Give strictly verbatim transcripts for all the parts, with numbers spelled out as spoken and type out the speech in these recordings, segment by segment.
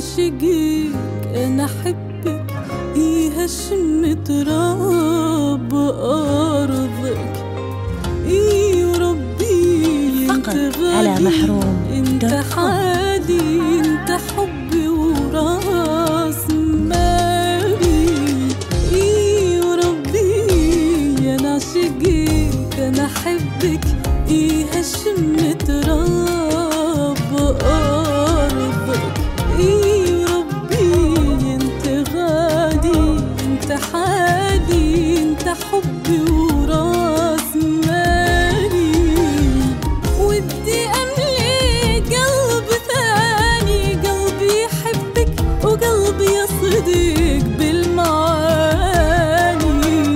عاشقك أنا أحبك إيه هشم تراب أرضك إيه ربي فقط على محروم انت حادي انت حبي وراس مالي إيه ربي أنا عاشقك أنا أحبك إيه هشم تراب أرضك إيه ربي انت غادي انت حادي انت حبي وراس مالي ودي أملي قلب ثاني قلبي يحبك وقلبي يصدق بالمعاني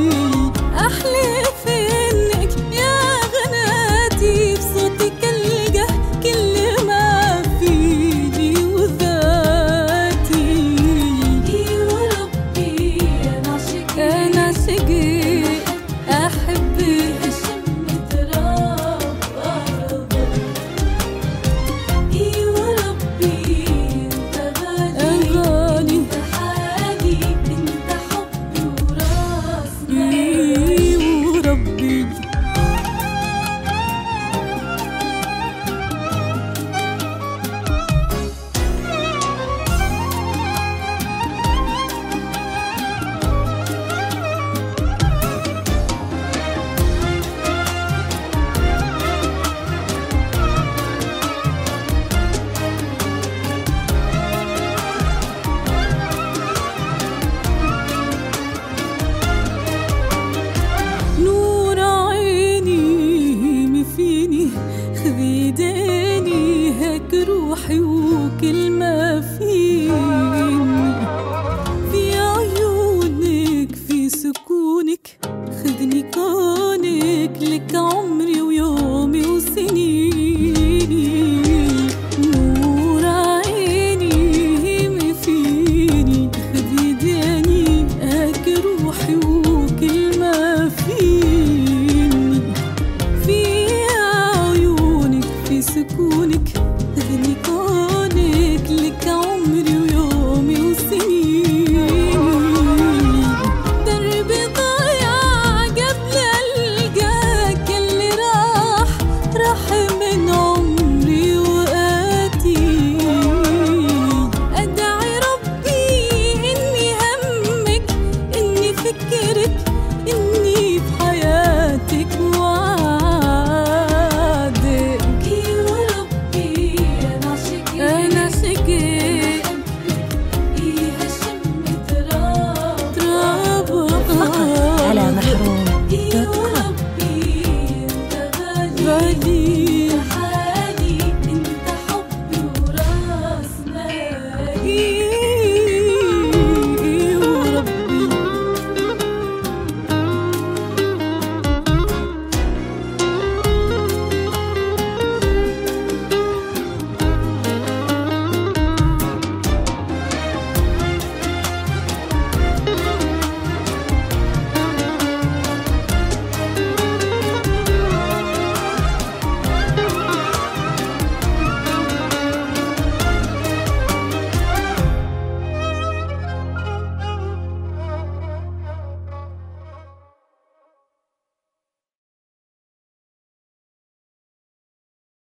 أحلف إنك يا غناتي بصوتك ألقى كل ما فيني وذاتي إي وربي أنا عاشقك أنا عاشقك أحبك أشم تراب أرضك إي وربي أنت غالي أنت حالي أنت حبي وراس مالي إي وربي نور عيني مفيني خذي يديني هيك روحي وكل ما فيني في عيونك في سكونك خذني كونك لك عمري ويومي وسنيني نور عيني مفيني خذي يديني هيك روحي وكل ما فيني في عيونك في سكونك خذني كونك لك عمري ويومي وسنيني دربي ضايع قبل ألقاك اللي راح راح من